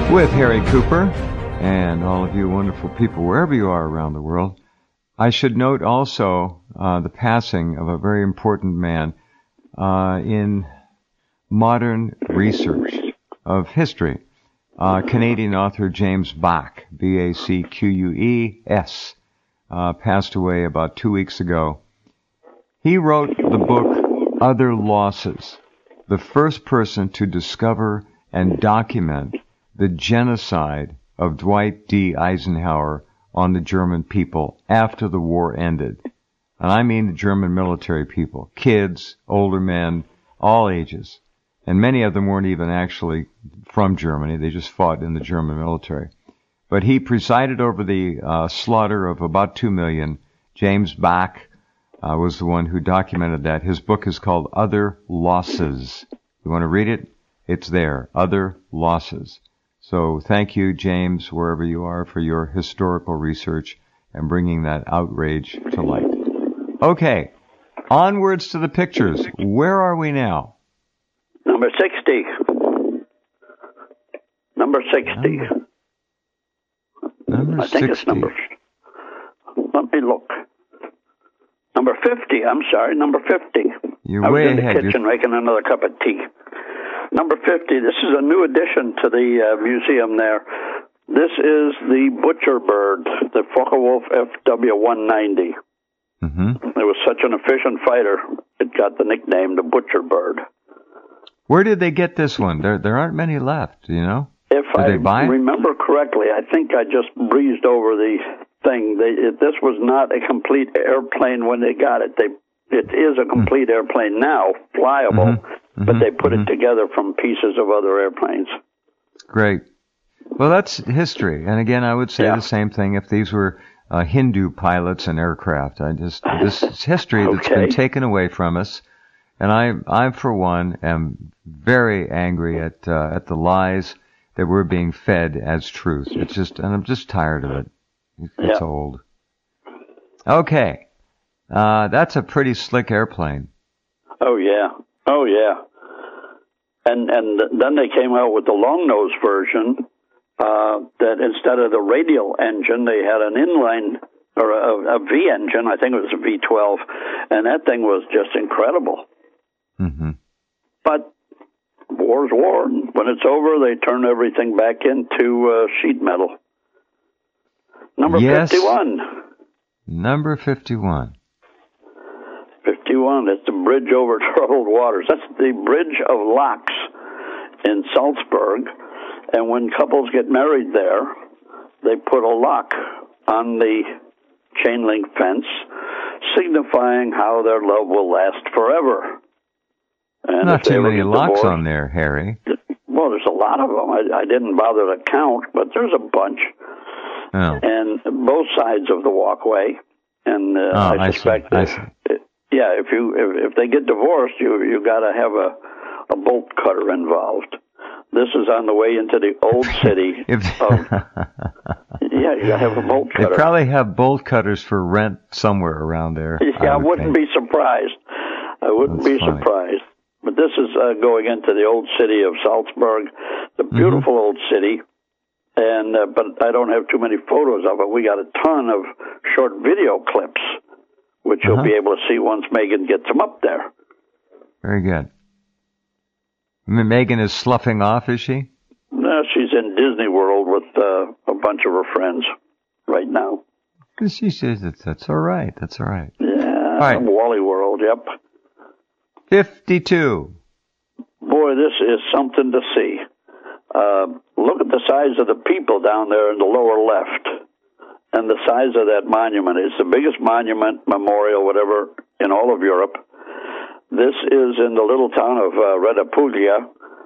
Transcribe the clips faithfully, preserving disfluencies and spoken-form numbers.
With Harry Cooper and all of you wonderful people wherever you are around the world. I should note also uh, the passing of a very important man uh, in modern research of history. Uh, Canadian author James Bach, B A C Q U E S, uh, passed away about two weeks ago. He wrote the book Other Losses, the first person to discover and document the genocide of Dwight D. Eisenhower on the German people after the war ended. And I mean the German military people, kids, older men, all ages. And many of them weren't even actually from Germany. They just fought in the German military. But he presided over the uh, slaughter of about two million. James Bach uh, was the one who documented that. His book is called Other Losses. You want to read it? It's there, Other Losses. So thank you, James, wherever you are, for your historical research and bringing that outrage to light. Okay, onwards to the pictures. Where are we now? Number sixty. Number sixty. Number, number I think sixty. it's number... Let me look. Number fifty, I'm sorry, number fifty. You're I was way in the ahead. kitchen You're... making another cup of tea. Number fifty, this is a new addition to the uh, museum there. This is the butcher bird, the Focke-Wulf F W one ninety. Mm-hmm. It was such an efficient fighter, it got the nickname the butcher bird. Where did they get this one? There there aren't many left, you know? If Did I they buy it? remember correctly, I think I just breezed over the thing. They, it, this was not a complete airplane when they got it. They It is a complete mm-hmm. airplane now, flyable, mm-hmm. but they put mm-hmm. it together from pieces of other airplanes. Great. Well, that's history. And again, I would say yeah. the same thing if these were uh, Hindu pilots and aircraft. I just This is history that's okay. been taken away from us. And I, I, for one, am very angry at uh, at the lies that we're being fed as truth. It's just, and I'm just tired of it. It's yeah. old. Okay. Uh, that's a pretty slick airplane. Oh, yeah. Oh, yeah. And and then they came out with the long-nose version uh, that instead of the radial engine, they had an inline, or a, a V engine. I think it was a V twelve. And that thing was just incredible. Mm-hmm. But war's war. When it's over, they turn everything back into uh, sheet metal. Number yes. fifty-one. Number fifty-one. fifty-one. It's the bridge over troubled waters. That's the Bridge of Locks in Salzburg. And when couples get married there, they put a lock on the chain link fence, signifying how their love will last forever. And Not too many locks divorced, on there, Harry. Well, there's a lot of them. I, I didn't bother to count, but there's a bunch. Oh. And both sides of the walkway. And uh, oh, I suspect I if, see. I see. yeah, if you if, if they get divorced, you you got to have a, a bolt cutter involved. This is on the way into the old city. if, of, yeah, you got to have a bolt cutter. They probably have bolt cutters for rent somewhere around there. Yeah, I, would I wouldn't think. be surprised. I wouldn't That's be funny. surprised. But this is uh, going into the old city of Salzburg, the beautiful mm-hmm. old city. And uh, but I don't have too many photos of it. We got a ton of short video clips, which uh-huh. you'll be able to see once Megan gets them up there. Very good. Megan is sloughing off, is she? No, she's in Disney World with uh, a bunch of her friends right now. She says that that's all right. That's all right. Yeah, all right. Wally World, yep. fifty-two. Boy, this is something to see. Uh, look at the size of the people down there in the lower left and the size of that monument. It's the biggest monument, memorial, whatever, in all of Europe. This is in the little town of uh, Reggio Puglia,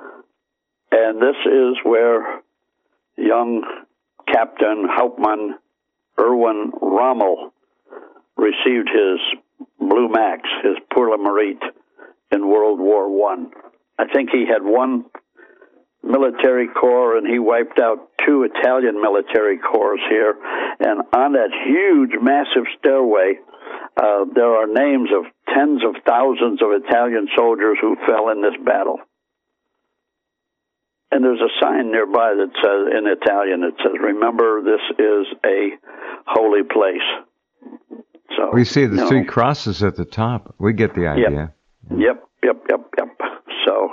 and this is where young Captain Hauptmann Erwin Rommel received his Blue Max, his Pour le Mérite, in World War One. I. I think he had one military corps, and he wiped out two Italian military corps here. And on that huge, massive stairway, uh, there are names of tens of thousands of Italian soldiers who fell in this battle. And there's a sign nearby that says, in Italian, it says, "Remember, this is a holy place." So we see the you know, three crosses at the top. We get the idea. Yep, yep, yep, yep, yep. So,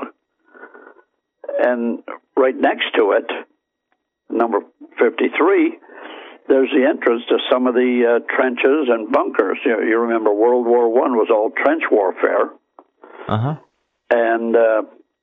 and right next to it, number fifty-three, there's the entrance to some of the uh, trenches and bunkers. You, you remember World War One was all trench warfare. Uh-huh. And uh,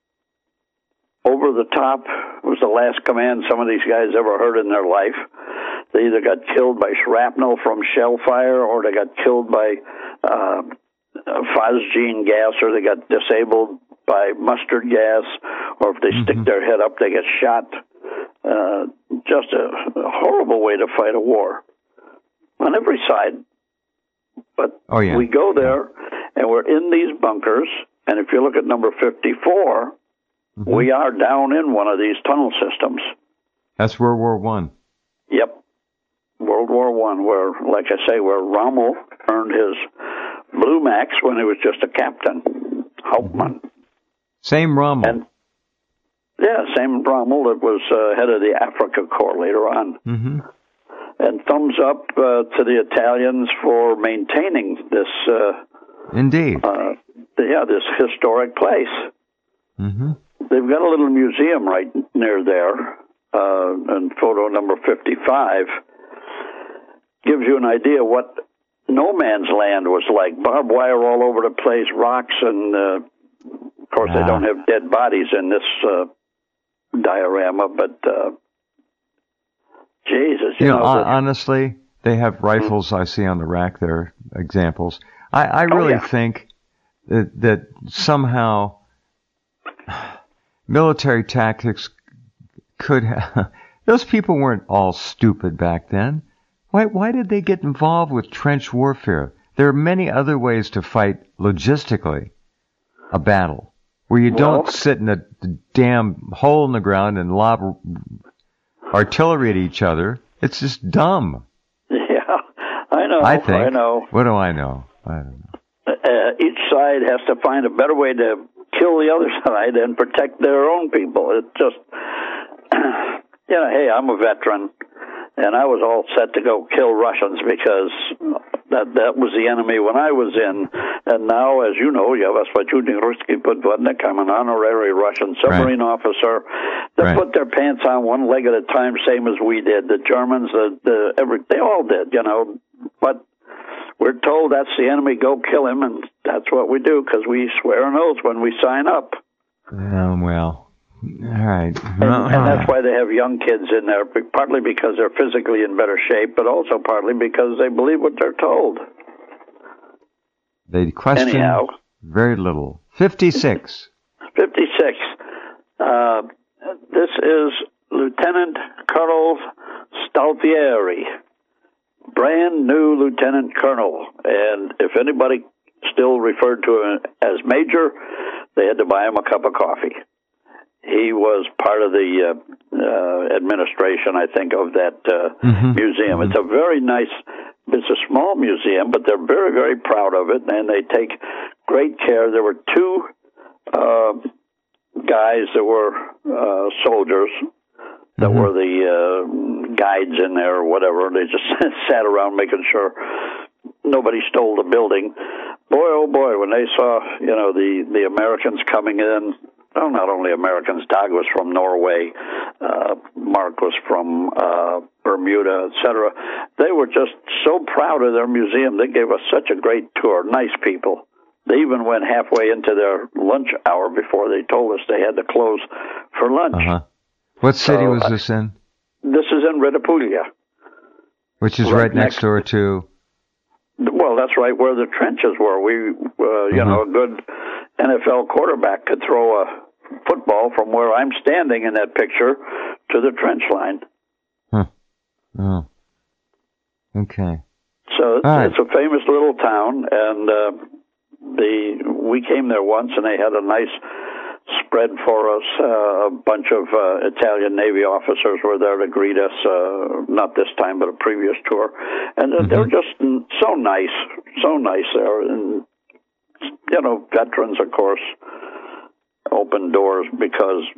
over the top was the last command some of these guys ever heard in their life. They either got killed by shrapnel from shell fire, or they got killed by uh, phosgene gas, or they got disabled by mustard gas, or if they mm-hmm. stick their head up, they get shot. Uh, just a, a horrible way to fight a war on every side. But oh, yeah. we go there, and we're in these bunkers, and if you look at number fifty-four, mm-hmm. we are down in one of these tunnel systems. That's World War One. Yep. World War One, where, like I say, where Rommel earned his Blue Max when he was just a captain, Hauptmann. Same Rommel. And, yeah, same Rommel that was uh, head of the Africa Corps later on. Mm-hmm. And thumbs up uh, to the Italians for maintaining this. Uh, Indeed. Uh, yeah, this historic place. Mm-hmm. They've got a little museum right near there, uh, and photo number fifty-five gives you an idea what no man's land was like. Barbed wire all over the place, rocks, and uh, of course ah. they don't have dead bodies in this uh, diorama, but uh, Jesus. You, you know, know the, honestly, they have rifles I see on the rack there, examples. I, I really oh, yeah. think that, that somehow military tactics could have... Those people weren't all stupid back then. Why, why did they get involved with trench warfare? There are many other ways to fight logistically a battle, where you well, don't sit in a damn hole in the ground and lob artillery at each other. It's just dumb. Yeah, I know. I think. I know. What do I know? I don't know. Uh, each side has to find a better way to kill the other side and protect their own people. It just, you know, hey, I'm a veteran, and I was all set to go kill Russians because that that was the enemy when I was in. And now, as you know, я вас почудник русский подводник, I'm an honorary Russian submarine right. officer. They right. put their pants on one leg at a time, same as we did. The Germans, the, the every they all did, you know. But we're told that's the enemy, go kill him, and that's what we do because we swear an oath when we sign up. Um, well, all right. And, and that's why they have young kids in there, partly because they're physically in better shape, but also partly because they believe what they're told. They question Anyhow, very little. fifty-six. fifty-six. Uh, this is Lieutenant Colonel Stalfieri. Brand new lieutenant colonel, and if anybody still referred to him as major, they had to buy him a cup of coffee. He was part of the uh, uh, administration, I think, of that uh, mm-hmm. museum. Mm-hmm. It's a very nice, it's a small museum, but they're very, very proud of it, and they take great care. There were two uh, guys that were uh, soldiers that mm-hmm. were the uh, guides in there or whatever. They just sat around making sure nobody stole the building. Boy, oh boy, when they saw, you know, the, the Americans coming in, well, not only Americans, Dag was from Norway, uh, Mark was from uh, Bermuda, et cetera. They were just so proud of their museum. They gave us such a great tour. Nice people. They even went halfway into their lunch hour before they told us they had to close for lunch. Uh-huh. What city so, was this in? This is in Ridapuglia. Which is right, right next, next door to... Well, that's right where the trenches were. We, uh, you mm-hmm. know, a good N F L quarterback could throw a football from where I'm standing in that picture to the trench line. Huh. Oh. Okay. So it's, right. it's a famous little town, and uh, the we came there once, and they had a nice spread for us. Uh, a bunch of uh, Italian Navy officers were there to greet us, uh, not this time, but a previous tour. And uh, mm-hmm. they're just so nice, so nice there. And, you know, veterans, of course, open doors because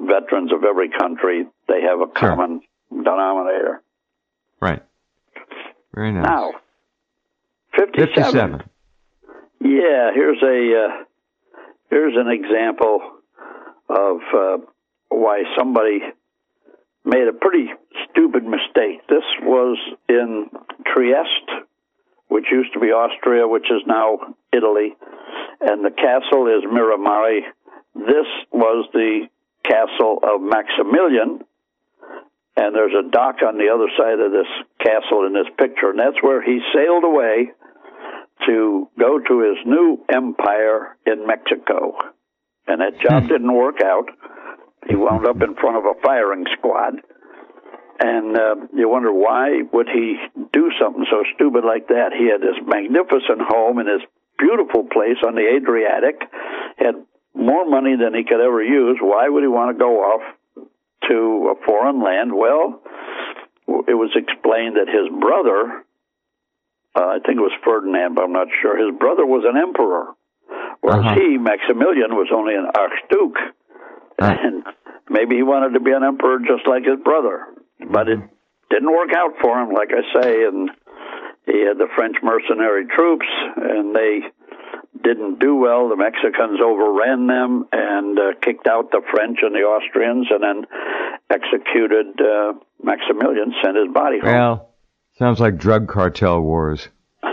veterans of every country, they have a common sure. denominator. Right. Very nice. Now, fifty-seven. fifty-seven. Yeah, here's a uh, here's an example of uh, why somebody made a pretty stupid mistake. This was in Trieste, which used to be Austria, which is now Italy, and the castle is Miramare. This was the castle of Maximilian, and there's a dock on the other side of this castle in this picture, and that's where he sailed away to go to his new empire in Mexico. And that job didn't work out. He wound up in front of a firing squad. And uh, you wonder, why would he do something so stupid like that? He had this magnificent home in this beautiful place on the Adriatic, had more money than he could ever use. Why would he want to go off to a foreign land? Well, it was explained that his brother, uh, I think it was Ferdinand, but I'm not sure, his brother was an emperor, whereas uh-huh. he, Maximilian, was only an archduke. Uh-huh. And maybe he wanted to be an emperor just like his brother. But it didn't work out for him, like I say, and he had the French mercenary troops, and they didn't do well. The Mexicans overran them and uh, kicked out the French and the Austrians, and then executed uh, Maximilian, sent his body home. Well, sounds like drug cartel wars.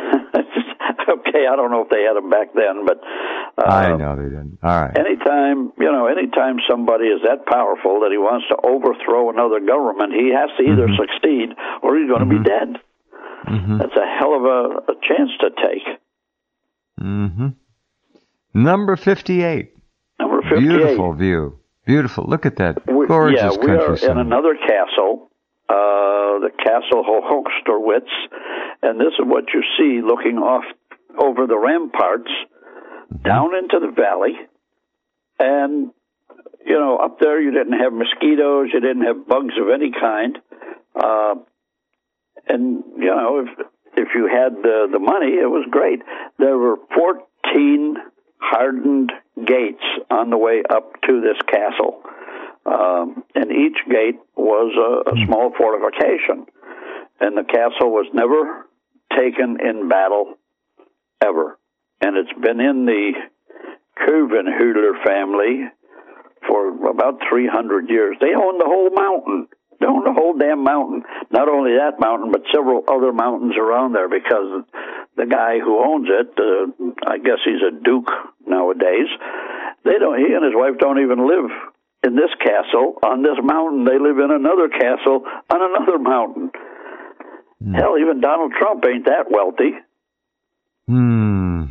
Okay, I don't know if they had them back then, but uh, I know they didn't. All right. Anytime, you know, anytime somebody is that powerful that he wants to overthrow another government, he has to either mm-hmm. succeed or he's going to mm-hmm. be dead. Mm-hmm. That's a hell of a, a chance to take. Mm-hmm. Number fifty-eight. Number fifty-eight. Beautiful view. Beautiful. Look at that gorgeous yeah, we are countryside. in another castle, uh, the Castle Hochsterwitz, and this is what you see looking off over the ramparts, mm-hmm. down into the valley, and, you know, up there you didn't have mosquitoes, you didn't have bugs of any kind, uh, and, you know, if if you had the, the money, it was great. There were fourteen hardened gates on the way up to this castle, um, and each gate was a, a small fortification, and the castle was never taken in battle ever. And it's been in the Kruvenhüler family for about three hundred years. They own the whole mountain. They own the whole damn mountain. Not only that mountain, but several other mountains around there, because the guy who owns it, uh, I guess he's a duke nowadays, they don't. He and his wife don't even live in this castle on this mountain. They live in another castle on another mountain. Mm. Hell, even Donald Trump ain't that wealthy. Hmm.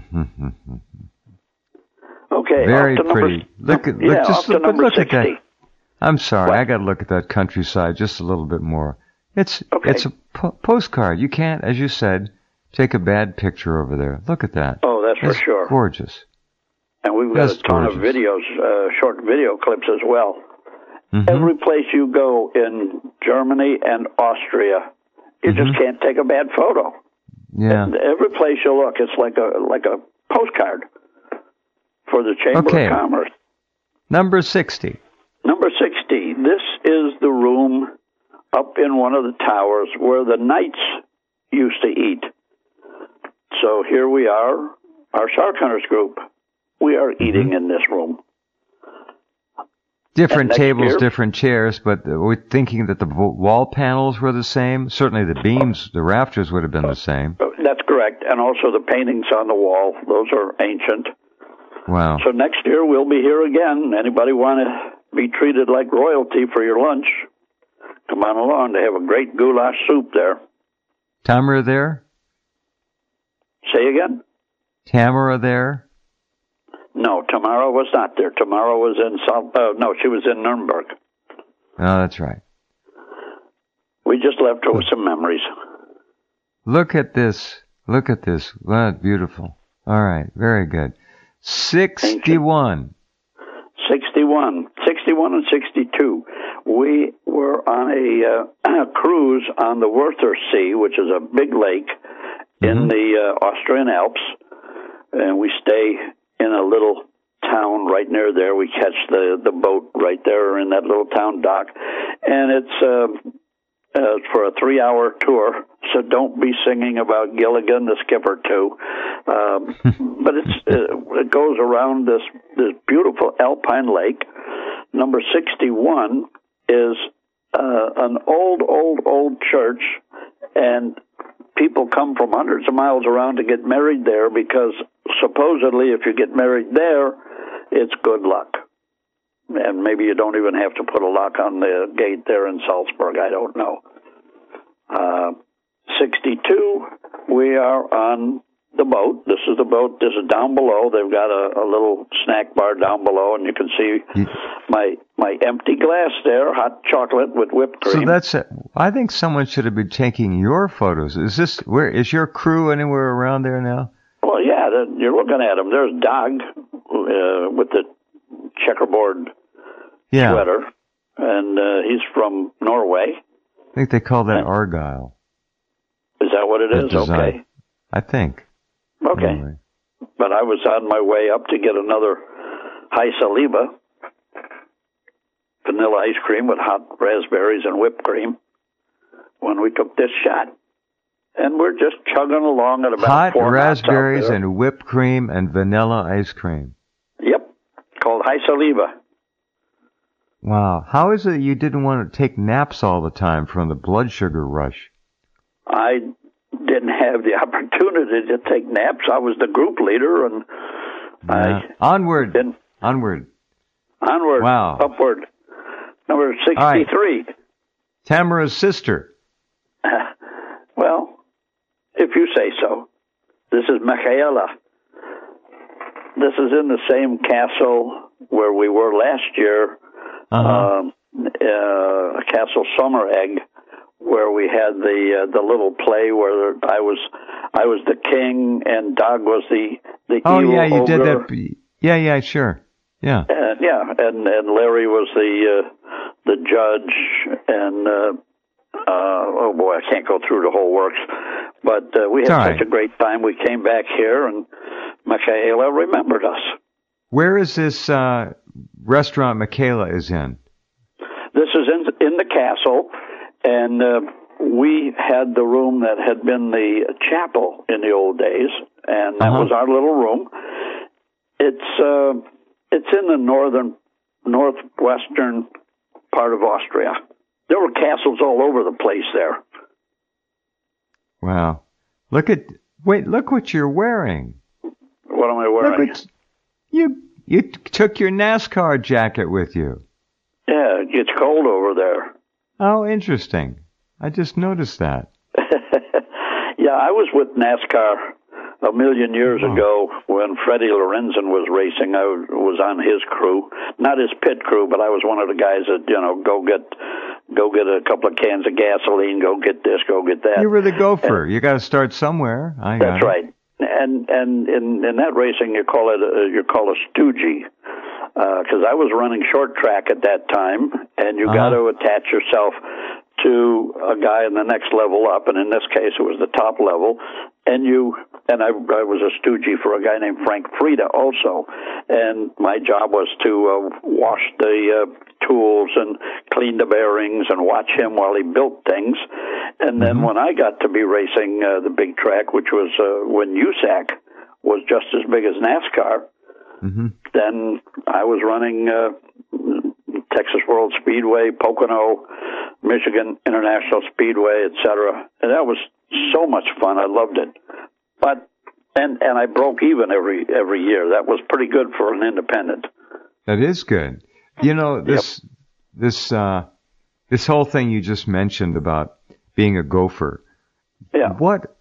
Okay, very off to pretty. Number, look at yeah, look, just off to look, number look sixty. at that. I'm sorry, what? I got to look at that countryside just a little bit more. It's okay. it's a po- postcard. You can't, as you said, take a bad picture over there. Look at that. Oh, that's it's for sure. Gorgeous. And we've got That's a ton gorgeous. of videos, uh, short video clips as well. Mm-hmm. Every place you go in Germany and Austria, you mm-hmm. just can't take a bad photo. Yeah. And every place you look, it's like a like a postcard for the Chamber okay. of Commerce. Number sixty. Number sixty. This is the room up in one of the towers where the knights used to eat. So here we are, our Shark Hunters group. We are eating mm-hmm. in this room. Different tables, year, different chairs, but we're thinking that the wall panels were the same. Certainly the beams, the rafters would have been the same. That's correct. And also the paintings on the wall, those are ancient. Wow. So next year we'll be here again. Anybody want to be treated like royalty for your lunch? Come on along. They have a great goulash soup there. Tamara there? Say again? Tamara there? No, Tamara was not there. Tamara was in South, uh, no, she was in Nuremberg. Oh, that's right. We just left her with some memories. Look at this. Look at this. Wow, beautiful. All right, very good. sixty-one. sixty-one. sixty-one and sixty-two. We were on a uh, cruise on the Werther Sea, which is a big lake mm-hmm. in the uh, Austrian Alps, and we stay in a little town right near there. We catch the, the boat right there in that little town dock. And it's uh, uh, for a three-hour tour, so don't be singing about Gilligan, the skipper, too. Um, but it's uh, it goes around this, this beautiful alpine lake. Number sixty-one is uh, an old, old, old church, and people come from hundreds of miles around to get married there because supposedly if you get married there, it's good luck. And maybe you don't even have to put a lock on the gate there in Salzburg. I don't know. Uh, sixty-two, we are on the boat. This is the boat. This is down below. They've got a, a little snack bar down below, and you can see my my empty glass there, hot chocolate with whipped cream. So that's it. I think someone should have been taking your photos. Is this where is your crew anywhere around there now? Well, yeah, the, you're looking at him. There's Dag uh, with the checkerboard yeah. sweater, and uh, he's from Norway. I think they call that and, Argyle. Is that what it is? Design. Okay. I think. Okay. Anyway. But I was on my way up to get another Heiselliebe, vanilla ice cream with hot raspberries and whipped cream, when we took this shot. And we're just chugging along at about hot four raspberries and whipped cream and vanilla ice cream. Yep. Called Heiselliebe. Wow. How is it you didn't want to take naps all the time from the blood sugar rush? I didn't have the opportunity to take naps. I was the group leader, and yeah. I onward, didn't. onward, onward, wow, upward. Number sixty-three. Right. Tamara's sister. Well, if you say so. This is Michaela. This is in the same castle where we were last year, uh-huh. um, uh, Castle Summer Egg, where we had the uh, the little play where I was I was the king and Dag was the the oh evil yeah you ogre. did that yeah yeah sure yeah and, yeah and and Larry was the uh, the judge and uh, uh, oh boy I can't go through the whole works, but uh, we had Sorry. such a great time. We came back here and Michaela remembered us. Where is this uh, restaurant Michaela is in? This is in in the castle. And uh, we had the room that had been the chapel in the old days, and that uh-huh. was our little room. It's uh, it's in the northern, northwestern part of Austria. There were castles all over the place there. Wow! Look at wait! Look what you're wearing. What am I wearing? Look at, you you took your NASCAR jacket with you. Yeah, it gets cold over there. Oh, interesting. I just noticed that. Yeah, I was with NASCAR a million years oh. ago when Freddie Lorenzen was racing. I was on his crew, not his pit crew, but I was one of the guys that, you know, go get go get a couple of cans of gasoline, go get this, go get that. You were the gopher. And you got to start somewhere. I that's got right. And and in, in that racing, you call it a, you call a stoogie. Because uh, I was running short track at that time, and you uh-huh. got to attach yourself to a guy in the next level up, and in this case, it was the top level. And you and I, I was a stoogie for a guy named Frank Frieda also, and my job was to uh, wash the uh, tools and clean the bearings and watch him while he built things. And then mm-hmm. when I got to be racing uh, the big track, which was uh, when U S A C was just as big as NASCAR. Mm-hmm. Then I was running uh, Texas World Speedway, Pocono, Michigan International Speedway, et cetera. And that was so much fun. I loved it. But and and I broke even every every year. That was pretty good for an independent. That is good. You know, this yep. this uh, this whole thing you just mentioned about being a gopher. Yeah. What?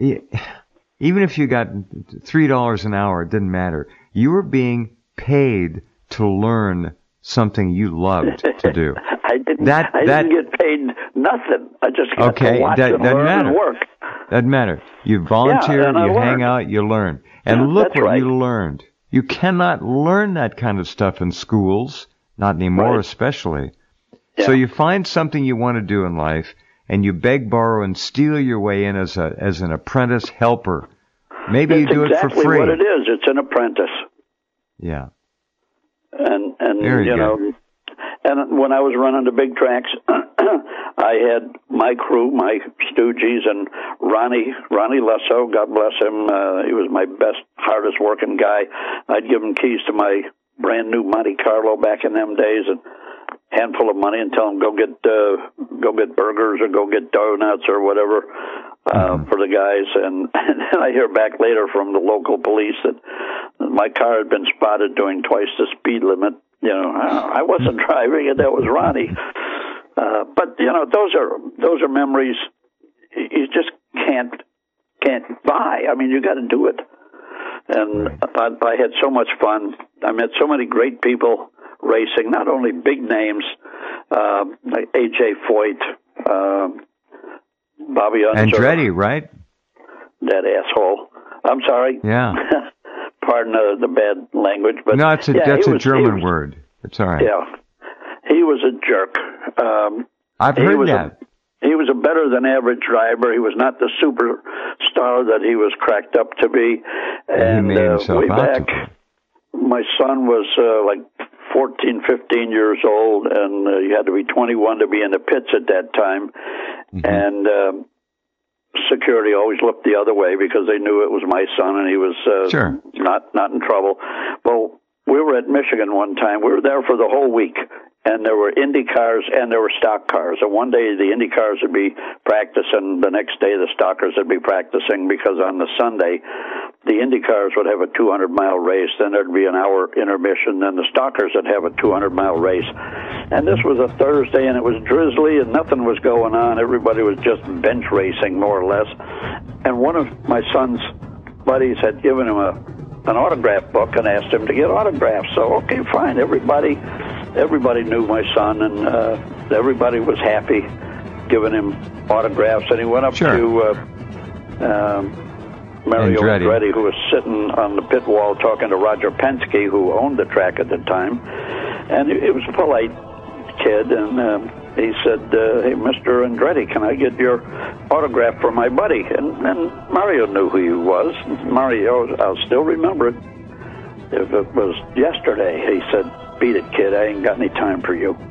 Even if you got three dollars an hour, it didn't matter. You were being paid to learn something you loved to do. I didn't. That, I that, didn't get paid nothing. I just got okay, to watch that, and doesn't learn matter. and work. Doesn't matter. You volunteer, yeah, you learned. hang out, you learn. And yeah, look what right. you learned. You cannot learn that kind of stuff in schools, not anymore right. especially. Yeah. So you find something you want to do in life, and you beg, borrow, and steal your way in as a as an apprentice helper. Maybe That's you do exactly it for free. What it is. It's an apprentice. Yeah. and and Very you good. know, and when I was running the big tracks, I had my crew, my stooges, and Ronnie Ronnie Lesso, God bless him. Uh, he was my best, hardest working guy. I'd give him keys to my brand new Monte Carlo back in them days, and handful of money, and tell him go get uh, go get burgers or go get donuts or whatever uh, mm-hmm. for the guys. And, and then I hear back later from the local police that my car had been spotted doing twice the speed limit. You know, I wasn't driving it; that was Ronnie. Uh, but you know, those are those are memories you just can't can't buy. I mean, you got to do it. And I, I had so much fun. I met so many great people racing, not only big names, uh, like A J Foyt, uh, Bobby Unser. Andretti, right? That asshole. I'm sorry. Yeah. Pardon uh, the bad language, but no, it's a, yeah, that's a was, German was, word. It's all right. Yeah, he was a jerk. Um, I've heard that. A, he was a better than average driver. He was not the superstar that he was cracked up to be. And he made uh, himself way out back, to be. My son was uh, like fourteen, fifteen years old, and uh, you had to be twenty-one to be in the pits at that time. Mm-hmm. And um, security always looked the other way because they knew it was my son and he was uh, sure. not not in trouble. Well, we were at Michigan one time. We were there for the whole week, and there were Indy cars and there were stock cars. And one day the Indy cars would be practicing, the next day the stockers would be practicing, because on the Sunday the Indy cars would have a two hundred mile race, then there'd be an hour intermission, then the stockers would have a two hundred mile race. And this was a Thursday, and it was drizzly, and nothing was going on. Everybody was just bench racing, more or less. And one of my son's buddies had given him a an autograph book and asked him to get autographs. So, okay, fine. Everybody everybody knew my son, and uh, everybody was happy giving him autographs. And he went up sure. to uh, um, Mario Andretti. Andretti, who was sitting on the pit wall talking to Roger Penske, who owned the track at the time. And it was a polite kid, and uh, he said, uh, hey, Mister Andretti, can I get your autograph for my buddy? And, and Mario knew who he was. Mario, I'll still remember it. If it was yesterday, he said, beat it, kid, I ain't got any time for you.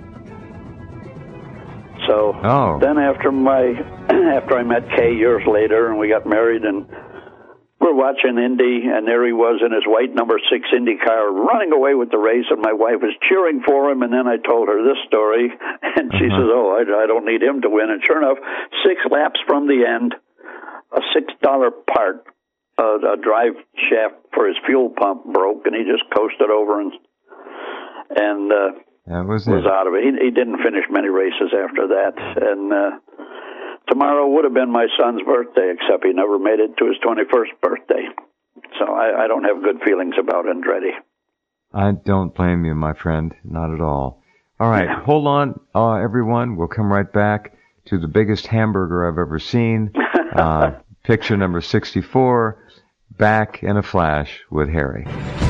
So oh. then after my after I met Kay years later, and we got married, and we're watching Indy, and there he was in his white number six Indy car running away with the race, and my wife was cheering for him. And then I told her this story, and she uh-huh. says, oh, I, I don't need him to win. And sure enough, six laps from the end, a six dollar part, uh, a drive shaft for his fuel pump broke, and he just coasted over and and uh, that was, was it. out of it. He, he didn't finish many races after that. And uh, tomorrow would have been my son's birthday, except he never made it to his twenty-first birthday. So I, I don't have good feelings about Andretti. I don't blame you, my friend. Not at all. All right. Yeah. Hold on, uh, everyone. We'll come right back to the biggest hamburger I've ever seen. Uh, picture number sixty-four, back in a flash with Harry.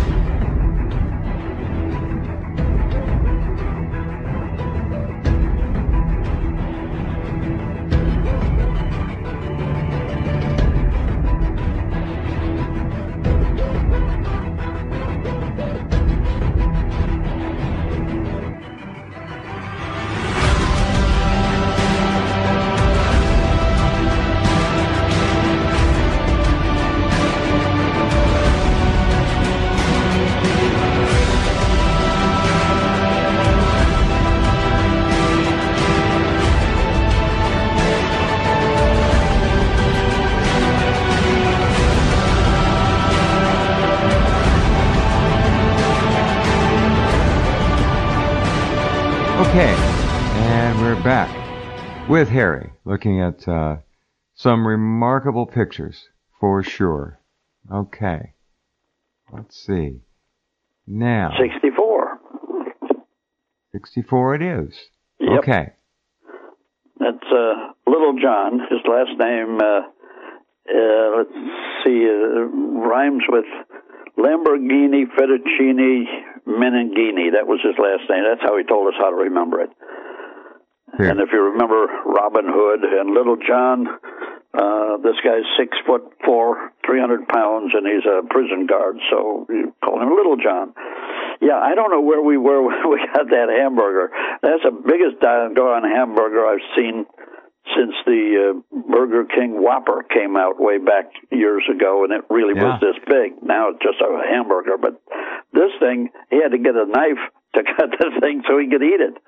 Okay, and we're back with Harry, looking at uh, some remarkable pictures, for sure. Okay, let's see. Now, sixty-four. sixty-four it is. Yep. Okay. That's uh, Little John. His last name, uh, uh, let's see, uh, rhymes with Lamborghini, Fettuccine, Meningini. That was his last name. That's how he told us how to remember it. Here. And if you remember Robin Hood and Little John, uh, this guy's six foot four, three hundred pounds, and he's a prison guard, so you call him Little John. Yeah, I don't know where we were when we got that hamburger. That's the biggest doggone hamburger I've seen since the uh, Burger King Whopper came out way back years ago, and it really Yeah. was this big. Now it's just a hamburger, but this thing, he had to get a knife to cut the thing so he could eat it.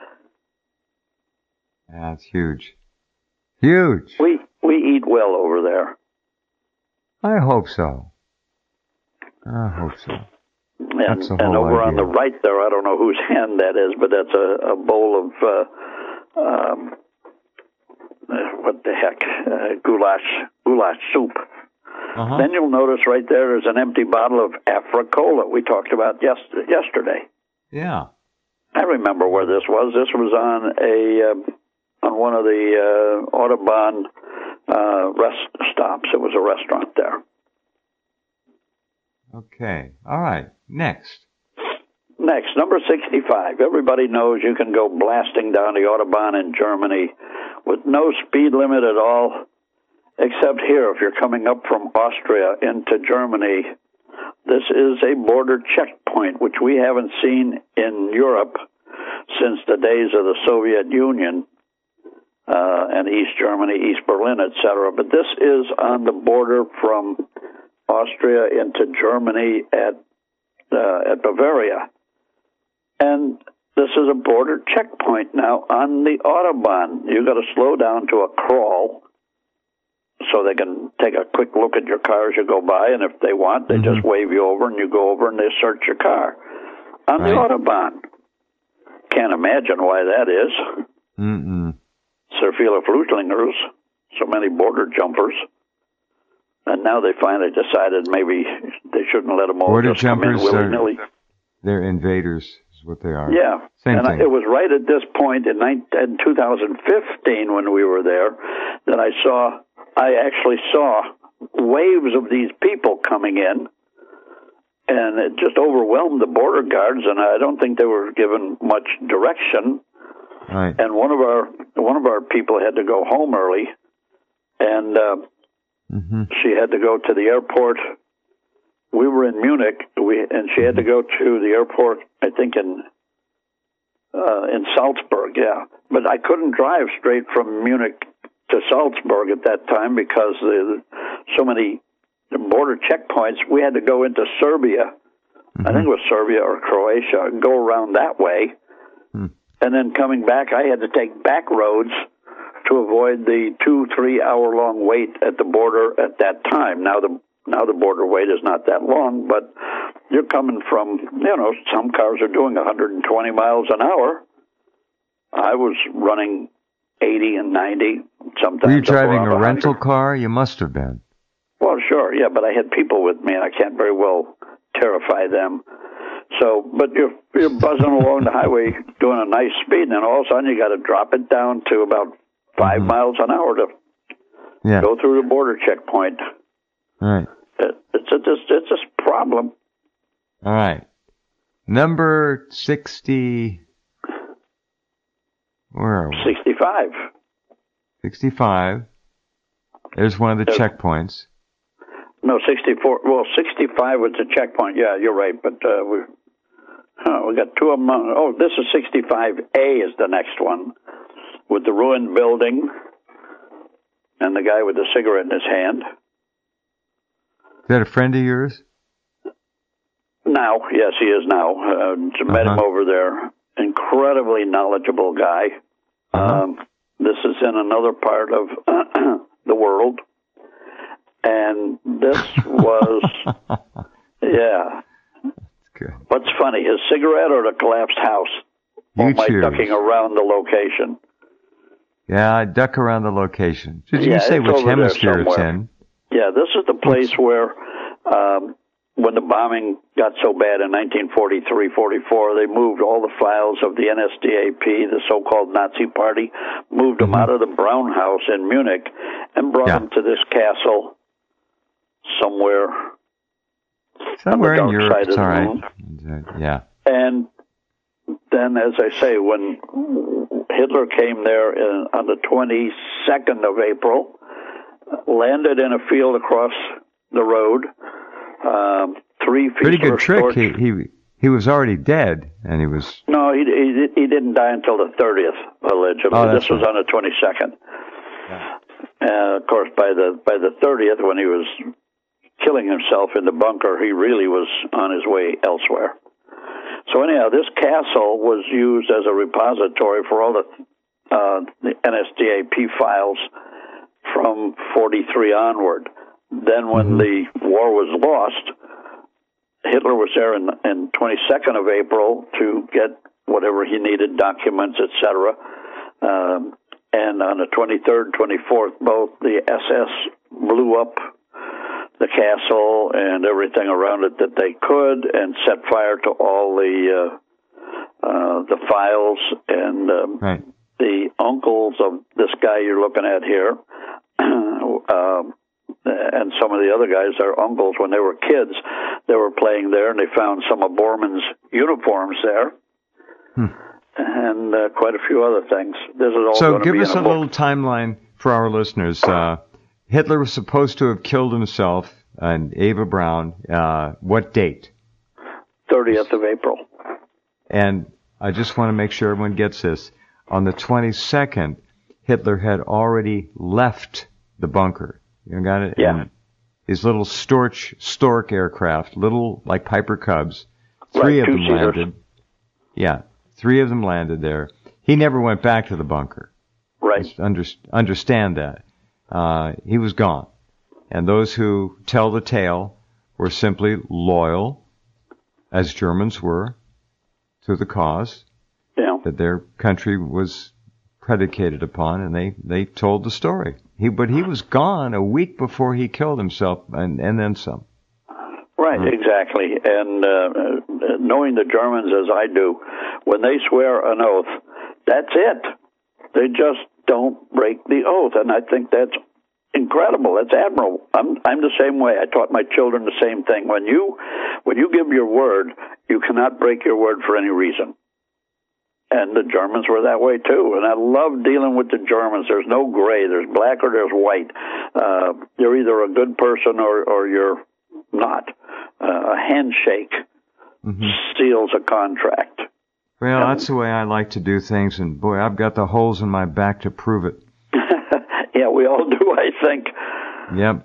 That's huge. Huge. We we eat well over there. I hope so. I hope so. And, That's the and whole over on idea. the right there, I don't know whose hand that is, but that's a, a bowl of, uh, um, uh, what the heck, uh, goulash, goulash soup. Uh-huh. Then you'll notice right there there's an empty bottle of Africola we talked about yes, yesterday. Yeah. I remember where this was. This was on a uh, on one of the uh, Audubon uh, rest stops. It was a restaurant there. Okay. All right. Next. Next, number sixty-five. Everybody knows you can go blasting down the Autobahn in Germany with no speed limit at all, except here if you're coming up from Austria into Germany. This is a border checkpoint, which we haven't seen in Europe since the days of the Soviet Union uh, and East Germany, East Berlin, et cetera. But this is on the border from Austria into Germany at uh, at Bavaria. And this is a border checkpoint now on the Autobahn. You've got to slow down to a crawl so they can take a quick look at your car as you go by, and if they want, they Mm-hmm. just wave you over, and you go over, and they search your car. On Right. the Autobahn. Can't imagine why that is. Mm-mm. So viele Flüchtlingers, so many border jumpers. And now they finally decided maybe they shouldn't let them all Border just come in jumpers are- willy-nilly. They're invaders, is what they are. Yeah. Same and thing. it was right at this point in, in two thousand fifteen when we were there that I saw, I actually saw waves of these people coming in, and it just overwhelmed the border guards, and I don't think they were given much direction. Right. And one of our one of our people had to go home early, and uh, Mm-hmm. she had to go to the airport. We were in Munich, we, and she had to go to the airport, I think, in uh, in Salzburg, yeah. But I couldn't drive straight from Munich to Salzburg at that time because the, so many border checkpoints. We had to go into Serbia. Mm-hmm. I think it was Serbia or Croatia, and go around that way. Hmm. And then coming back, I had to take back roads to avoid the two, three-hour-long wait at the border at that time. Now the now the border wait is not that long, but you're coming from, you know, some cars are doing one hundred twenty miles an hour. I was running eighty and ninety, sometimes. Were you up driving around a one hundred. rental car? You must have been. Well, sure, yeah, but I had people with me, and I can't very well terrify them. So, but you're you're buzzing along the highway doing a nice speed, and then all of a sudden you got to drop it down to about five Mhm. miles an hour to Yeah. go through the border checkpoint. Right. It, it's a just it's a problem. All right. Number sixty. Where are we? Sixty-five. sixty-five. There's one of the There's- checkpoints. No, sixty-four. Well, sixty-five was the checkpoint. Yeah, you're right. But uh, we oh, we got two of them. On, oh, this is sixty-five A is the next one with the ruined building and the guy with the cigarette in his hand. Is that a friend of yours? Now, yes, he is now. Uh, met him Uh-huh. over there. Incredibly knowledgeable guy. Uh-huh. Um, this is in another part of the world. And this was, yeah. Good. What's funny, his cigarette or the collapsed house? You or am I choose. ducking around the location? Yeah, I duck around the location. Did Yeah, you say it's which over there hemisphere it's somewhere. in? Yeah, this is the place where um, when the bombing got so bad in nineteen forty-three forty-four, they moved all the files of the N S D A P, the so-called Nazi Party, moved them Mhm. out of the Brown House in Munich and brought Yeah. them to this castle somewhere. Somewhere on in the dark Europe. side It's of all the right. moon. Yeah. And then, as I say, when Hitler came there in, on the twenty-second of April, landed in a field across the road, um, three Pretty Fiesler good trick. Storch- He, he he was already dead, and he was... No, he he, he didn't die until the thirtieth, allegedly. Oh, this was right. on the twenty-second. Yeah. Uh, of course, by the by the thirtieth, when he was killing himself in the bunker, he really was on his way elsewhere. So anyhow, this castle was used as a repository for all the, uh, the N S D A P files from forty-three onward. Then when mm-hmm. the war was lost, Hitler was there in, in twenty-second of April to get whatever he needed, documents, et cetera. Um, and on the twenty-third, twenty-fourth, both the S S blew up the castle and everything around it that they could, and set fire to all the uh, uh, the files. And um, right. the uncles of this guy you're looking at here, um, and some of the other guys, their uncles, when they were kids, they were playing there, and they found some of Bormann's uniforms there. Hmm. And uh, quite a few other things. This is all so going to give be us in a, a little timeline for our listeners. Uh, Hitler was supposed to have killed himself and Eva Braun. Uh, what date? thirtieth of April. And I just want to make sure everyone gets this. On the twenty-second, Hitler had already left the bunker. You got it? Yeah. And these little Storch, Stork aircraft, little like Piper Cubs. Three right, of them seaters. landed. Yeah, three of them landed there. He never went back to the bunker. Right. Just under, understand that. Uh, he was gone. And those who tell the tale were simply loyal, as Germans were, to the cause yeah. that their country was predicated upon, and they, they told the story. He, but he was gone a week before he killed himself, and, and then some. Right, Mm. exactly. And uh, knowing the Germans as I do, when they swear an oath, that's it. They just don't break the oath, and I think that's incredible. That's admirable. I'm I'm the same way. I taught my children the same thing. When you when you give your word, you cannot break your word for any reason. And the Germans were that way too. And I love dealing with the Germans. There's no gray. There's black or there's white. Uh, you're either a good person or or you're not. Uh, a handshake mm-hmm. seals a contract. Well, and, that's the way I like to do things, and boy, I've got the holes in my back to prove it. Yeah, we all do, I think. Yep.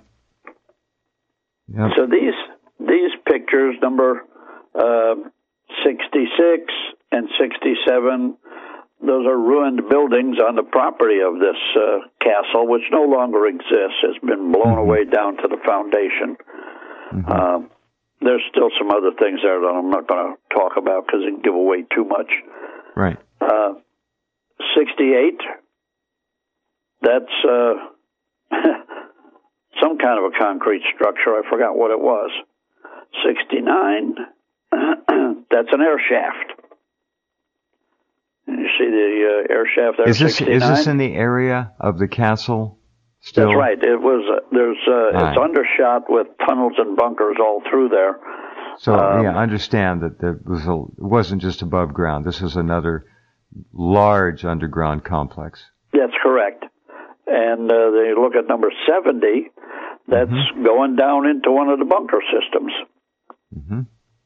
Yep. So these these pictures, number uh, sixty-six and sixty-seven, those are ruined buildings on the property of this uh, castle, which no longer exists. It's been blown mm-hmm. away down to the foundation. Mm-hmm. Uh, there's still some other things there that I'm not going to talk about because it give away too much. Right. Uh, sixty-eight, that's uh, some kind of a concrete structure. I forgot what it was. sixty-nine, that's an air shaft. You see the uh, air shaft there? Is this, sixty-nine? is this in the area of the castle? Still? That's right. It was. Uh, there's. Uh, right. It's undershot with tunnels and bunkers all through there. So um, yeah, I understand that there was a, it wasn't just above ground. This is another large underground complex. That's correct. And uh, they look at number seventy. That's mm-hmm. going down into one of the bunker systems. Mm-hmm.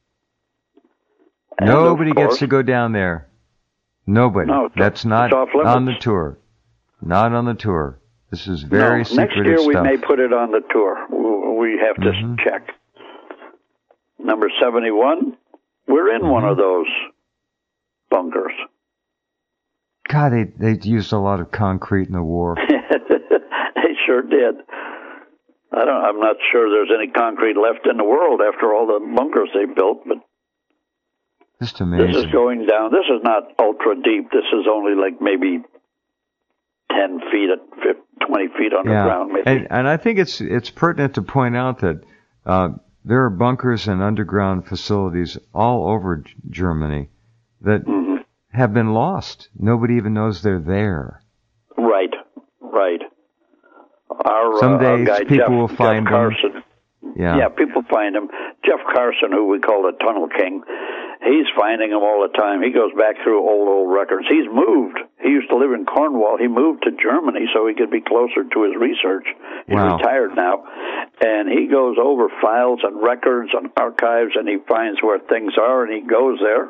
Nobody course, gets to go down there. Nobody. No, that's not on the tour. Not on the tour. This is very no, secretive next year stuff. we may put it on the tour. We have to mm-hmm. check. Number seventy-one, we're in mm-hmm. one of those bunkers. God, they they used a lot of concrete in the war. They sure did. I don't. I'm not sure there's any concrete left in the world after all the bunkers they built, but just amazing. This is going down. This is not ultra deep. This is only like maybe ten feet, twenty feet underground, yeah. maybe. And, and I think it's it's pertinent to point out that uh, there are bunkers and underground facilities all over G- Germany that mm-hmm. have been lost. Nobody even knows they're there. Right, right. Our, Some uh, days our guy, people Jeff, will find Jeff Carson, them. Yeah. yeah, people find him. Jeff Carson, who we call the Tunnel King, He's finding them all the time. He goes back through old, old records. He's moved. He used to live in Cornwall. He moved to Germany so he could be closer to his research. He's wow. retired now. And he goes over files and records and archives, and he finds where things are, and he goes there.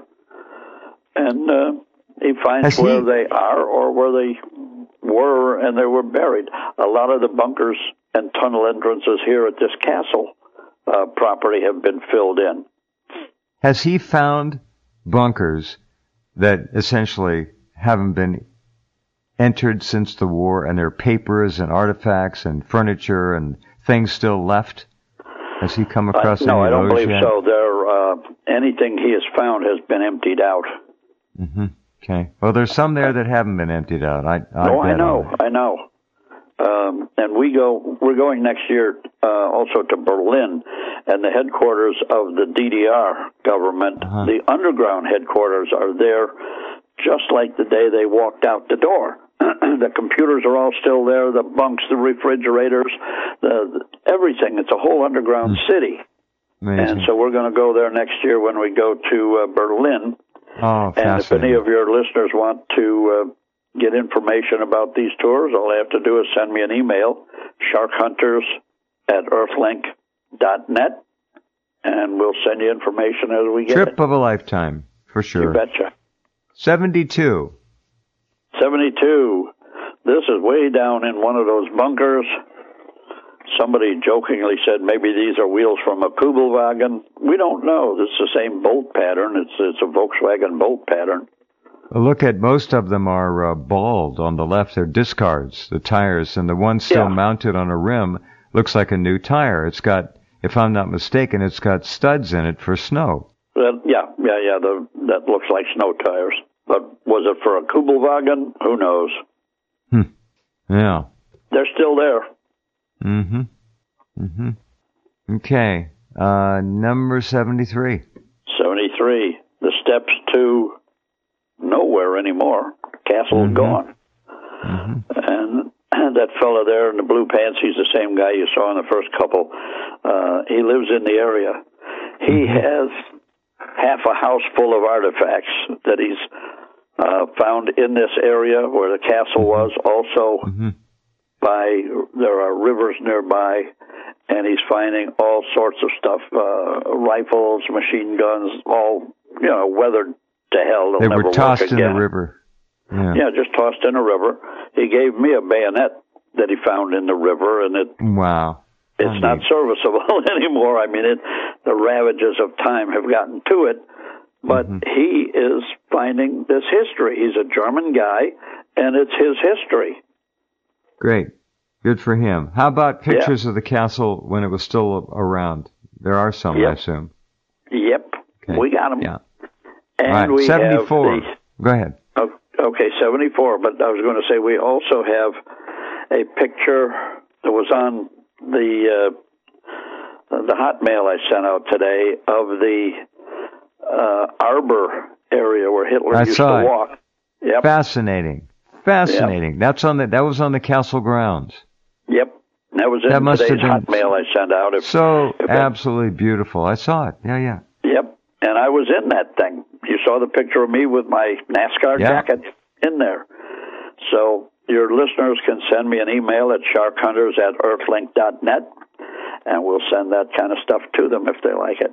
And uh, he finds Has where he... they are or where they were and they were buried. A lot of the bunkers and tunnel entrances here at this castle uh, property have been filled in. Has he found bunkers that essentially haven't been entered since the war, and there are papers and artifacts and furniture and things still left? Has he come across uh, any no, of those? No, I don't believe yet? so. There, uh, anything he has found has been emptied out. Mm-hmm. Okay. Well, there's some there that haven't been emptied out. I, I oh, bet I know, I know. Um, and we go. We're going next year uh, also to Berlin, and the headquarters of the D D R government. Uh-huh. The underground headquarters are there, just like the day they walked out the door. The computers are all still there. The bunks, the refrigerators, the, the everything. It's a whole underground mm. city. Amazing. And so we're going to go there next year when we go to uh, Berlin. Oh, and if any of your listeners want to uh, get information about these tours, all they have to do is send me an email, sharkhunters at earthlink dot net, and we'll send you information as we get Trip it. of a lifetime, for sure. You betcha. seventy-two. seventy-two. This is way down in one of those bunkers. Somebody jokingly said maybe these are wheels from a Kubelwagen. We don't know. It's the same bolt pattern. It's it's a Volkswagen bolt pattern. Well, look at most of them are uh, bald on the left. They're discards, the tires, and the one still yeah. mounted on a rim looks like a new tire. It's got, if I'm not mistaken, it's got studs in it for snow. Uh, yeah, yeah, yeah. The, that looks like snow tires. But was it for a Kubelwagen? Who knows? Hmm. Yeah. They're still there. Mm-hmm. Mm-hmm. Okay. Uh, number seventy-three. seventy-three. The steps to nowhere anymore. Castle's mm-hmm. gone. Mm-hmm. And, and that fellow there in the blue pants, he's the same guy you saw in the first couple. Uh, he lives in the area. He mm-hmm. has half a house full of artifacts that he's uh, found in this area where the castle was. Also, mm-hmm. by there are rivers nearby, and he's finding all sorts of stuff: uh, rifles, machine guns, all you know, weathered to hell. They'll they never were tossed work in again. the river. Yeah. yeah, just tossed in a river. He gave me a bayonet that he found in the river, and it wow. It's Indeed. not serviceable anymore. I mean, it, the ravages of time have gotten to it, but mm-hmm. he is finding this history. He's a German guy, and it's his history. Great. Good for him. How about pictures yeah. of the castle when it was still around? There are some, yep. I assume. Yep. Okay. We got them. Yeah. And All right. we seventy-four. have the, Go ahead. Okay, seventy-four, but I was going to say we also have a picture that was on the uh, the hotmail I sent out today of the uh, Arbor area where Hitler I used saw to it. walk. Yep. Fascinating, fascinating. Yep. That's on the that was on the castle grounds. Yep, that was in that must today's have been hotmail I sent out. If, so if absolutely it, beautiful. I saw it. Yeah, yeah. Yep, and I was in that thing. You saw the picture of me with my NASCAR yeah. jacket in there. So your listeners can send me an email at sharkhunters at earthlink dot net, and we'll send that kind of stuff to them if they like it.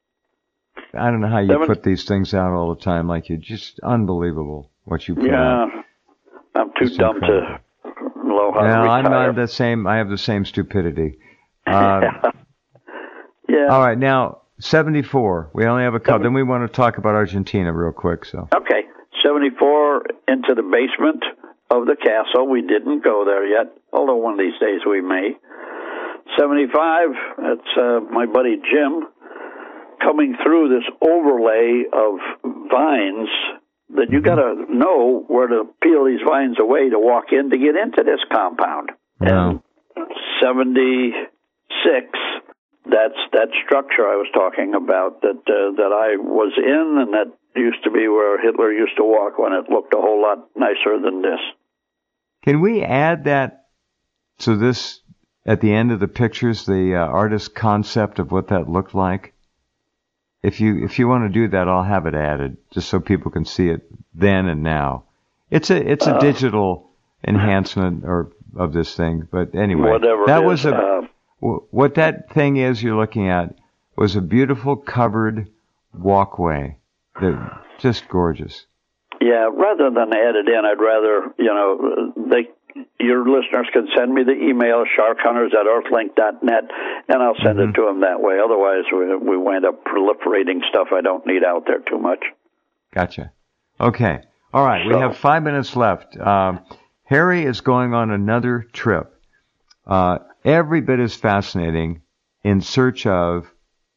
I don't know how you Seven, put these things out all the time. Like you're just unbelievable what you put yeah, out. I'm too it's dumb incredible. to know how no, to retire. I'm not the same. I have the same stupidity. Uh, yeah. All right, now seventy-four. We only have a couple. Then we want to talk about Argentina real quick. So okay, seventy-four into the basement of the castle. We didn't go there yet, although one of these days we may. seventy-five, that's uh, my buddy Jim, coming through this overlay of vines that you got to know where to peel these vines away to walk in to get into this compound. No. And seventy-six, that's that structure I was talking about that uh, that I was in, and that used to be where Hitler used to walk when it looked a whole lot nicer than this. Can we add that to this at the end of the pictures, the uh, artist's concept of what that looked like? if you if you want to do that, I'll have it added just so people can see it then and now. It's a it's a uh, digital enhancement or of this thing, but anyway, whatever that it was is, a uh, what that thing is you're looking at was a beautiful covered walkway that just gorgeous. Yeah, rather than add it in, I'd rather, you know, they your listeners can send me the email, shark hunters at earthlink dot net, and I'll send mm-hmm. it to them that way. Otherwise, we, we wind up proliferating stuff I don't need out there too much. Gotcha. Okay. All right. So, we have five minutes left. Um, Harry is going on another trip. Uh, every bit as fascinating in search of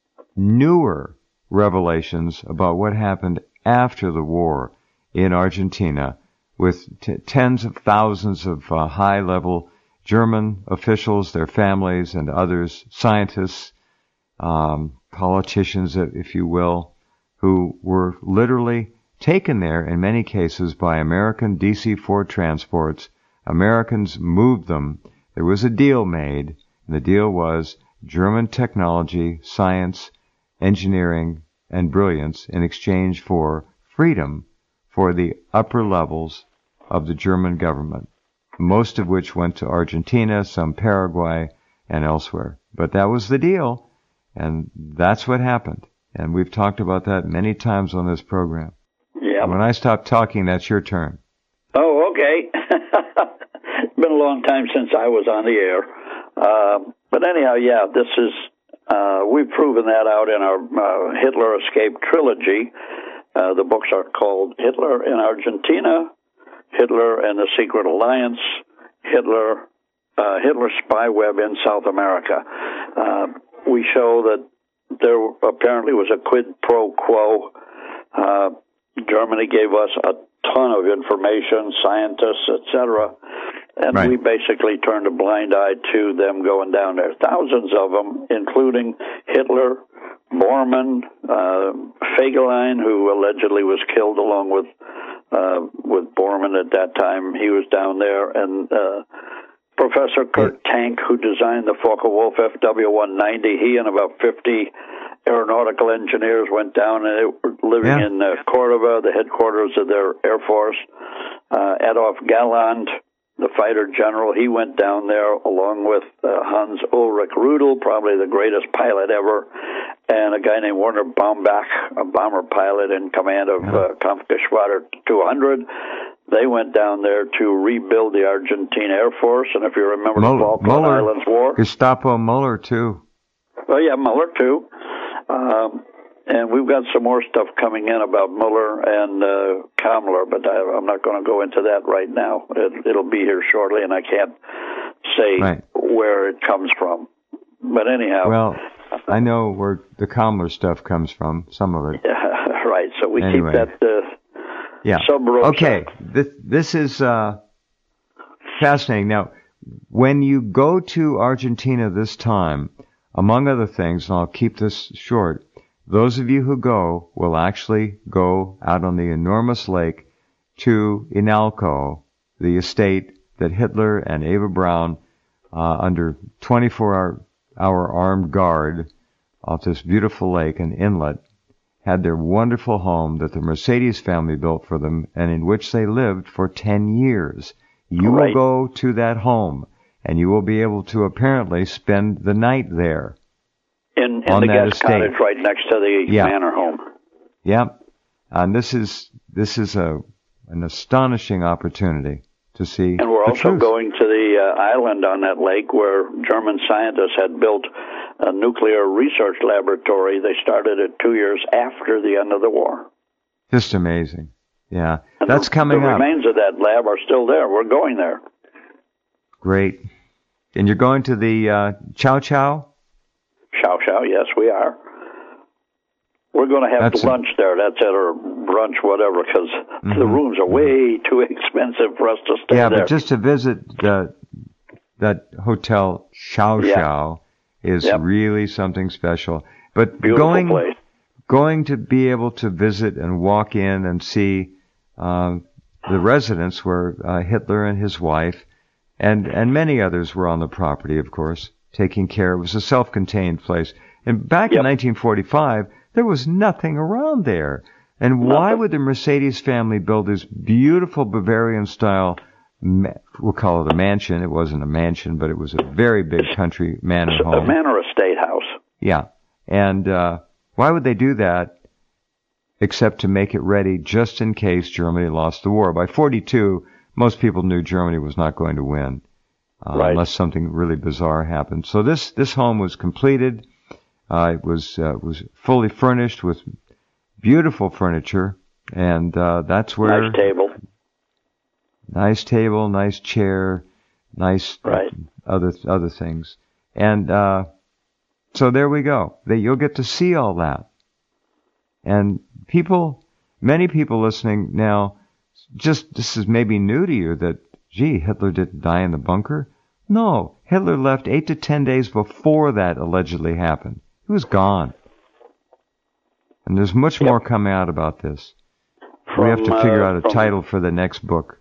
newer revelations about what happened after the war in Argentina, with t- tens of thousands of uh, high-level German officials, their families, and others, scientists, um, politicians, if you will, who were literally taken there, in many cases, by American D C four transports. Americans moved them. There was a deal made, and the deal was German technology, science, engineering, and brilliance in exchange for freedom for the upper levels of the German government, most of which went to Argentina, some Paraguay, and elsewhere. But that was the deal, and that's what happened. And we've talked about that many times on this program. Yeah. And when I stop talking, that's your turn. Oh, okay. It's been a long time since I was on the air. Uh, but anyhow, yeah, this is, uh, we've proven that out in our uh, Hitler Escape trilogy. Uh, the books are called Hitler in Argentina, Hitler and the Secret Alliance, Hitler, uh, Hitler's Spy Web in South America. Uh, we show that there apparently was a quid pro quo. Uh, Germany gave us a ton of information, scientists, et cetera, and right. we basically turned a blind eye to them going down there. Thousands of them, including Hitler, Bormann, uh, Fegelein, who allegedly was killed along with uh, with Bormann at that time. He was down there, and uh, Professor Kurt Tank, who designed the Focke-Wulf F W one ninety, he and about fifty aeronautical engineers went down, and they were living yeah. in uh, Cordoba, the headquarters of their Air Force. Uh, Adolf Galland, the fighter general, he went down there along with uh, Hans Ulrich Rudel, probably the greatest pilot ever, and a guy named Werner Baumbach, a bomber pilot in command of uh, Kampfgeschwader two hundred. They went down there to rebuild the Argentine Air Force, and if you remember Muller, the Falkland Muller, Islands War. Gestapo Muller, too. Oh, yeah, Muller, too. Um, and we've got some more stuff coming in about Muller and uh, Kammler, but I, I'm not going to go into that right now. It, it'll be here shortly, and I can't say right. where it comes from. But anyhow. Well, I know where the Kammler stuff comes from, some of it. Yeah, right, so we anyway. keep that uh, yeah. sub-rosa. Okay, this, this is uh, fascinating. Now, when you go to Argentina this time, among other things, and I'll keep this short, those of you who go will actually go out on the enormous lake to Inalco, the estate that Hitler and Eva Braun, uh, under twenty-four hour armed guard off this beautiful lake and inlet, had their wonderful home that the Mercedes family built for them and in which they lived for ten years. You right. will go to that home, and you will be able to apparently spend the night there. In, in the guest cottage right next to the yeah. manor home. Yeah. And this is this is a an astonishing opportunity to see. And we're the also truth. going to the uh, island on that lake where German scientists had built a nuclear research laboratory. They started it two years after the end of the war. Just amazing. Yeah. And That's the, coming the up. The remains of that lab are still there. We're going there. Great. And you're going to the uh, Chow Chow? Chow Chow, yes, we are. We're going to have That's lunch a, there. That's it, or brunch, whatever, because mm-hmm. the rooms are way too expensive for us to stay yeah, there. Yeah, but just to visit the, that hotel, Chow yeah. Chow, is yep. really something special. But Beautiful going, place. going to be able to visit and walk in and see uh, the residence where uh, Hitler and his wife and and many others were on the property, of course, taking care. It was a self-contained place. And back yep. in nineteen forty-five, There was nothing around there. And why would the Mercedes family build this beautiful Bavarian-style, we'll call it a mansion. It wasn't a mansion, but it was a very big country manor home. A manor estate house. Yeah. And uh, why would they do that except to make it ready just in case Germany lost the war? By forty-two, most people knew Germany was not going to win uh, right. unless something really bizarre happened. So this, this home was completed. Uh, it was uh, was fully furnished with beautiful furniture, and uh, that's where... Nice table. Nice table, nice chair, nice right. other other things. And uh, so there we go. That you'll get to see all that. And people, many people listening now, just this is maybe new to you that, gee, Hitler didn't die in the bunker. No, Hitler left eight to ten days before that allegedly happened. He was gone. And there's much yep. more coming out about this. From, we have to figure uh, out a from, title for the next book.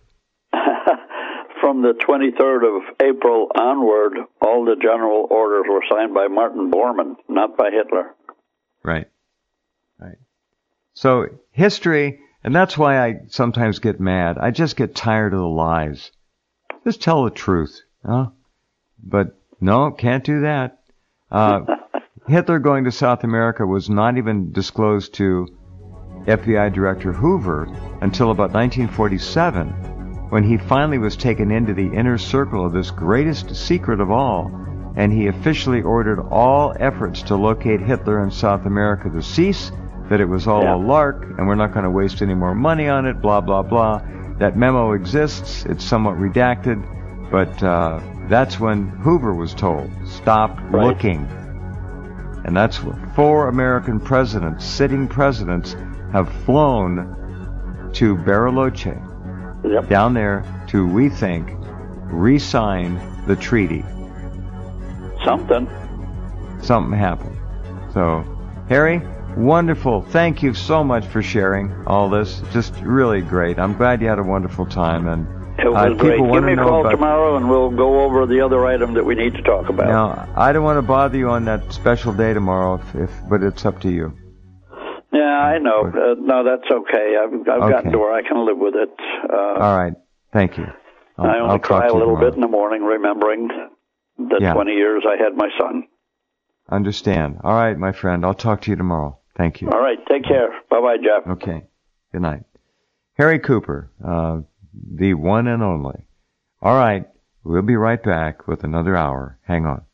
From the twenty-third of April onward, all the general orders were signed by Martin Bormann, not by Hitler. Right. Right. So history, and that's why I sometimes get mad. I just get tired of the lies. Just tell the truth. Huh? But no, can't do that. Uh, Hitler going to South America was not even disclosed to F B I Director Hoover until about nineteen forty-seven, when he finally was taken into the inner circle of this greatest secret of all, and he officially ordered all efforts to locate Hitler in South America to cease, that it was all yeah. a lark, and we're not going to waste any more money on it, blah, blah, blah. That memo exists. It's somewhat redacted, but uh, that's when Hoover was told, stop right. looking. And that's what four American presidents, sitting presidents, have flown to Bariloche, yep. down there to, we think, re-sign the treaty. Something. Something happened. So, Harry, wonderful. Thank you so much for sharing all this. Just really great. I'm glad you had a wonderful time. And it was uh, great. Give me a call about... tomorrow, and we'll go over the other item that we need to talk about. Now, I don't want to bother you on that special day tomorrow, if, if but it's up to you. Yeah, I know. Uh, no, that's okay. I've, I've okay. gotten to where I can live with it. Uh, all right. Thank you. I'll, I only I'll cry a little tomorrow. bit in the morning, remembering the yeah. twenty years I had my son. Understand. All right, my friend. I'll talk to you tomorrow. Thank you. All right. Take care. Bye-bye, Jeff. Okay. Good night. Harry Cooper, uh, the one and only. All right. We'll be right back with another hour. Hang on.